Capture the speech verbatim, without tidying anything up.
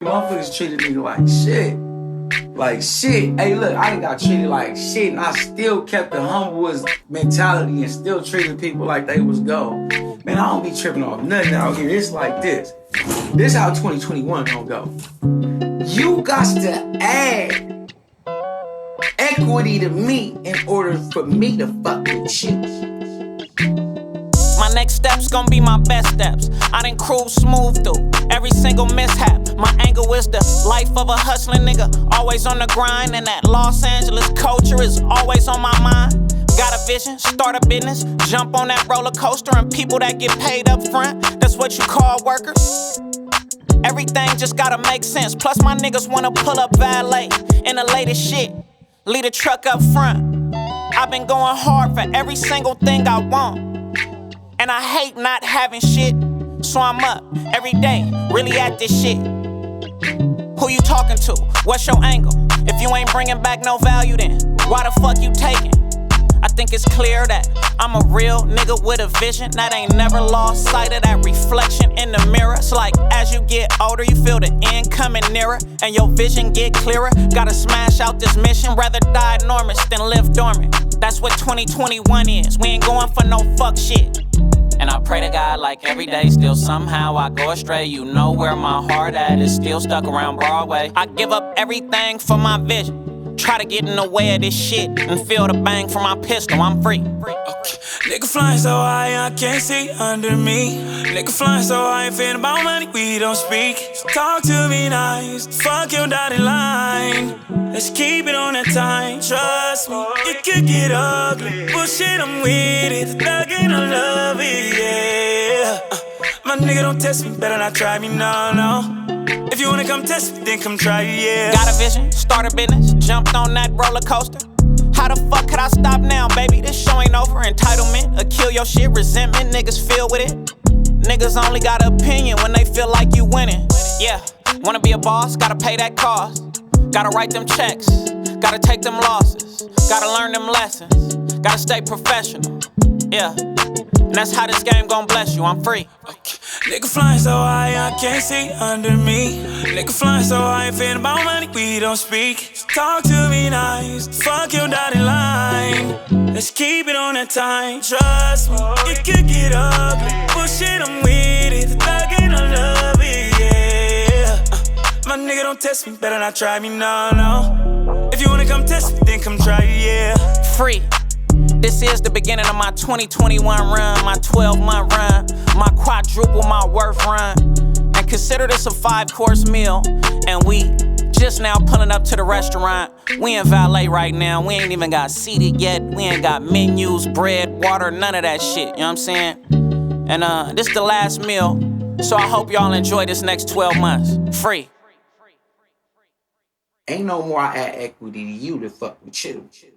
Motherfuckers treated me like shit. Like shit. Hey, look, I ain't got treated like shit, and I still kept the humblest mentality and still treated people like they was gold. Man, I don't be tripping off nothing out here. It's like this. This how twenty twenty-one gonna go. You got to add equity to me in order for me to fuck with you. My next steps gon' be my best steps. I done cruise smooth through every single mishap. My angle is the life of a hustling nigga, always on the grind, and that Los Angeles culture is always on my mind. Got a vision, start a business, jump on that roller coaster, and people that get paid up front, that's what you call workers. Everything just gotta make sense. Plus my niggas wanna pull up valet in the latest shit, lead a truck up front. I've been going hard for every single thing I want, and I hate not having shit, so I'm up every day, really at this shit. Who you talking to? What's your angle? If you ain't bringing back no value, then why the fuck you taking? I think it's clear that I'm a real nigga with a vision that ain't never lost sight of that reflection in the mirror. It's like as you get older, you feel the end coming nearer, and your vision get clearer. Gotta smash out this mission, rather die enormous than live dormant. That's what twenty twenty-one is. We ain't going for no fuck shit. And I pray to God like every day, still somehow I go astray. You know where my heart at is, still stuck around Broadway. I give up everything for my vision, try to get in the way of this shit and feel the bang from my pistol. I'm free. Okay. Nigga flying so high I can't see under me. Nigga flying so high, ain't feeling about money, we don't speak. So talk to me nice, fuck your dotted line. Let's keep it on that time, trust me, it could get ugly. Bullshit, I'm with it, thug and I love it, yeah. uh, My nigga don't test me, better not try me, no, no. If you wanna come test me, then come try it, yeah. Got a vision, start a business, jumped on that roller coaster. How the fuck could I stop now, baby? This show ain't over. Entitlement, or kill your shit, resentment, niggas feel with it. Niggas only got an opinion when they feel like you winning. Yeah, wanna be a boss, gotta pay that cost. Gotta write them checks, gotta take them losses. Gotta learn them lessons, gotta stay professional. Yeah, and that's how this game gon' bless you, I'm free. Okay. Nigga flying so high, I can't see under me. Nigga flying so high, ain't feeling about money, we don't speak. So talk to me nice, fuck your dotted line. Let's keep it on that time, trust me, it could get ugly. Bullshit, I'm with it, thug and I love it, yeah. uh, My nigga don't test me, better not try me, no, no. If you wanna come test me, then come try it, yeah. Free. This is the beginning of my twenty twenty-one run, my twelve month run, my quadruple my worth run. And consider this a five course meal, and we just now pulling up to the restaurant. We in valet right now, we ain't even got seated yet. We ain't got menus, bread, water, none of that shit, you know what I'm saying? And uh, this the last meal, so I hope y'all enjoy this next twelve months. Free. Ain't no more I add equity to you to fuck with you.